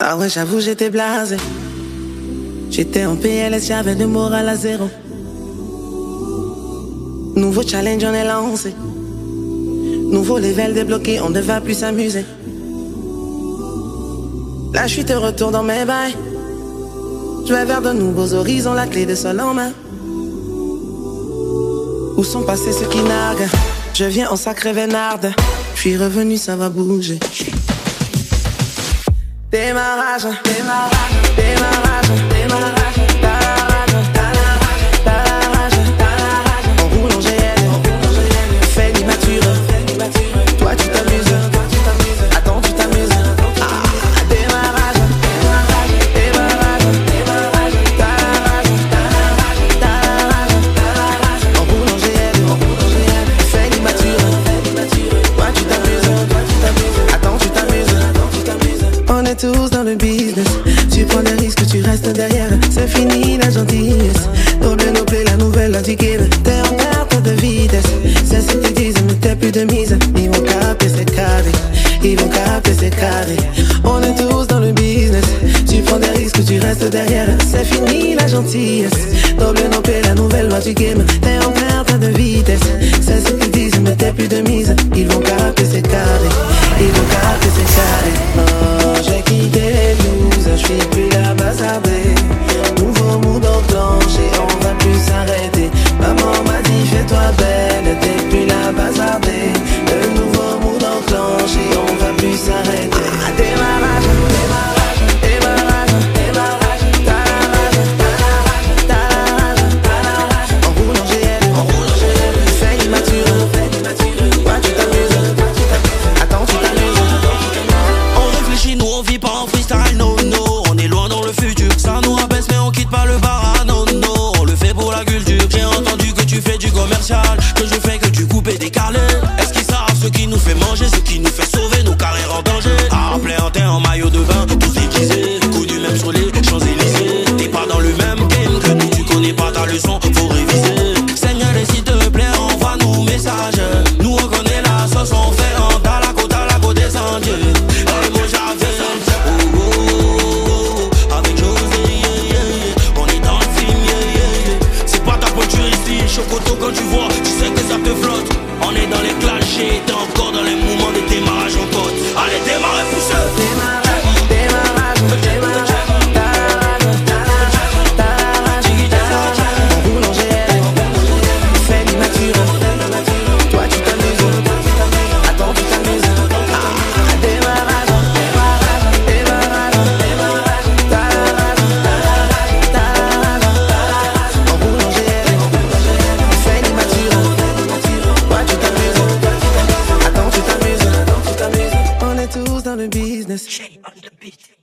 Ah ouais, j'avoue, j'étais blasé. J'étais en PLS, j'avais le moral à zéro. Nouveau challenge, on est lancé. Nouveau level débloqué, on ne va plus s'amuser. Là, je suis de retour dans mes bails. Je vais vers de nouveaux horizons, la clé de sol en main. Où sont passés ceux qui narguent? Je viens en sacré vénarde. Je suis revenu, ça va bouger. Démarrage, démarrage, démarrage, démarrage. T'as la rage, t'as la rage, t'as la rage, t'as la rage. On roule en GL, fais l'immature. Toi tu t'amuses, attends tu t'amuses. Démarrage, démarrage, démarrage, démarrage. T'as la rage, t'as la rage, t'as la rage, t'as la rage. On roule en GL, fais l'immature. Toi tu t'amuses, attends tu t'amuses. On est tous dans le business. Tu prends des risques, tu restes derrière. C'est fini la gentillesse. Double nos plaies, la nouvelle anti-game. T'es en perte de vitesse. C'est ce qu'ils disent, mais t'es plus de mise. Ils vont capter ces carrés. Ils vont capter ces carrés. On est tous dans le business. Tu prends des risques, tu restes derrière. C'est fini la gentillesse. Double nos plaies, la nouvelle anti-game. T'es en perte de vitesse. C'est ce qu'ils disent, mais t'es plus de mise. Ils vont capter ces carrés. Ils vont capter ces carrés. Oh, j'ai quitté les blues, je suis plus là bazardé. Nouveau mood enclenché, on va plus s'arrêter. Maman m'a dit fais-toi belle, t'es plus là bazardé. Le nouveau mood enclenché, on va plus s'arrêter. Démarrage, démarrage, démarrage, démarrage. T'as la rage, t'as la rage, t'as la rage, t'as la rage. On roule en GL, fais l'immature. Toi tu t'amuses, attends tu t'amuses. On réfléchit, nous on vit pas en freestyle, no no. On est loin dans le futur, ça nous rabaisse mais on quitte pas le bar, no no. On le fait pour la culture, j'ai entendu que tu fais du commercial, que je fais que tu coupes et décaler. Est-ce qu'ils savent ce qui nous fait manger, ce qui nous fait sauver nos carrières en danger? Appelé en terre en maillot de bain, tous déguisés, coups du même sur les Champs-Élysées. T'es pas dans le même game que nous, tu connais pas ta leçon, faut réviser. Seigneur, s'il te plaît, envoie-nous message. Nous on connaît la sauce, on fait en à la côte des Andiers. Hey, moi j'avais avec José, on est dans le film, c'est pas ta pointure ici, chocoto quand tu vois, tu sais que ça te flotte. On est dans les clashés, t'es encore dans les mouvements des démarrages en côte. Allez, démarrez, poussez. Démarrage, démarrage, démarrage. T'as la rage, t'as la rage, t'as la rage, t'as la rage. On roule en GL, fais l'immature. Toi tu t'amuses, attends tu t'amuses. Démarrage, démarrage, démarrage, démarrage. T'as la rage, t'as la rage, t'as la rage, t'as la rage. On roule en GL, fais l'immature. Toi tu t'amuses, attends tu t'amuses. On est tous dans le business.